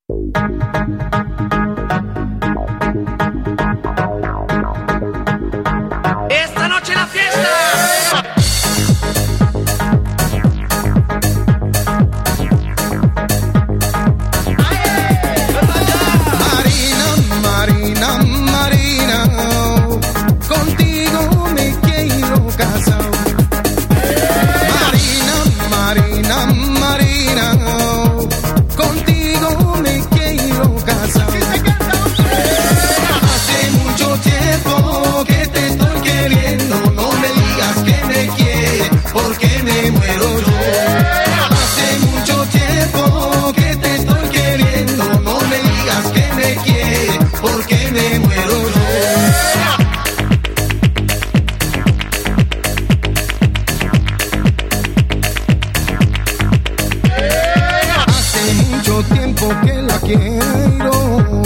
Esta noche la fiesta. Marina, Marina, contigo me quiero casar. Marina, Marina, contigo me quiero casar. Hace mucho tiempo que te estoy queriendo, no me digas que me quieres, porque me muero yo. Hace mucho tiempo que te estoy queriendo, no me digas que me quieres, porque me muero yo. Hace mucho tiempo que la quiero,